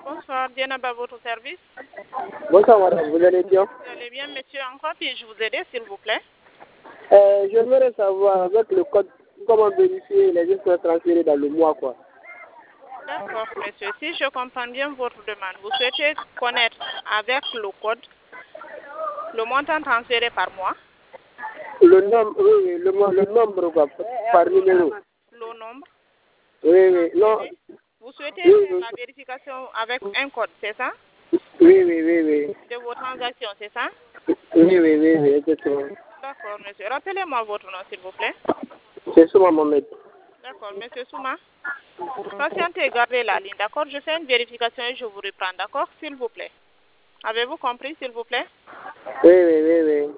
Bonsoir, Dienaba, votre service. Bonsoir madame, vous allez bien? Vous allez bien, monsieur? Encore puis-je vous aider, s'il vous plaît? J'aimerais savoir avec le code comment vérifier les gestes transférés dans le mois quoi. D'accord, monsieur. Si je comprends bien votre demande, vous souhaitez connaître avec le code le montant transféré par mois? Le nombre, oui, le nombre quoi, par numéro. Le nombre? Oui, non. Vous souhaitez Oui, faire la vérification avec un code, c'est ça? oui. De vos transactions, c'est ça? Oui, exactement. D'accord, monsieur. Rappelez-moi votre nom, s'il vous plaît. C'est Souma Mohamed. D'accord, monsieur Souma. Patientez et gardez la ligne, d'accord? Je fais une vérification et je vous reprends, d'accord? S'il vous plaît. Avez-vous compris, s'il vous plaît? Oui.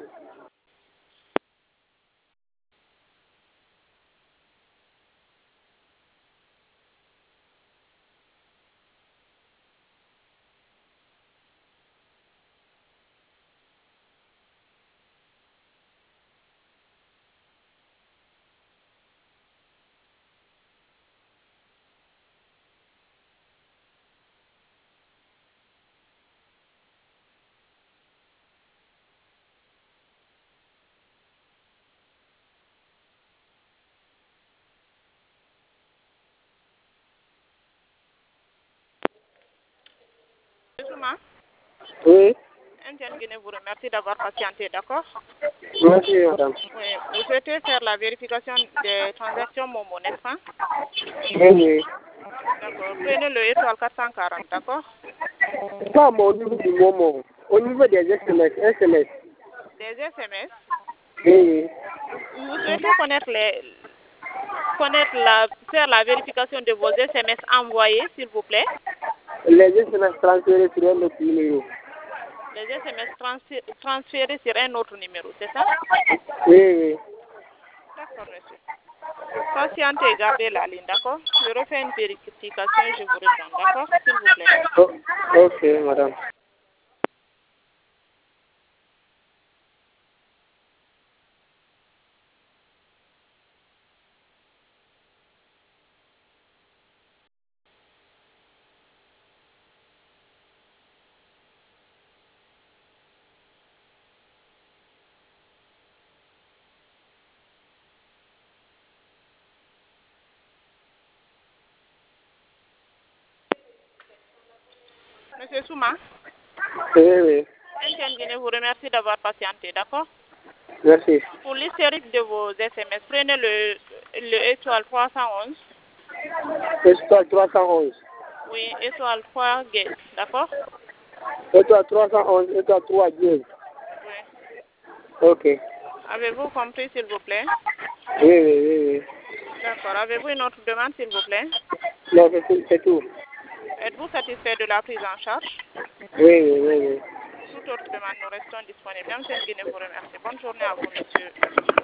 Monsieur Souma, Oui. Indienne Guinée vous remercie d'avoir patienté, d'accord? Merci madame. Oui, vous souhaitez faire la vérification des transactions Momo, n'est-ce pas? Oui. D'accord. Prenez le étoile 440, d'accord? Pas au niveau du moment, au niveau des SMS. Des SMS. Oui. Vous souhaitez faire la vérification de vos SMS envoyés, s'il vous plaît? Les SMS transférés sur un autre numéro. Les SMS transférés sur un autre numéro, c'est ça? Oui. D'accord, monsieur. Patientez et gardez la ligne, d'accord? Je refais une vérification et je vous reprends, d'accord? S'il vous plaît. Oh, ok, madame. Monsieur Souma, Oui. Indienne Guinée vous remercie d'avoir patienté, d'accord? Merci. Pour l'historique de vos SMS, prenez le étoile 311. Étoile 311. Oui, étoile 3 gate, d'accord? Étoile 311, étoile 3 10. Oui. Ok. Avez-vous compris, s'il vous plaît? Oui. D'accord. Avez-vous une autre demande, s'il vous plaît? Non, c'est tout. Êtes-vous satisfait de la prise en charge? Oui. Toute autre demande, nous restons disponibles. Mme Guinée vous remercie. Bonne journée à vous, monsieur.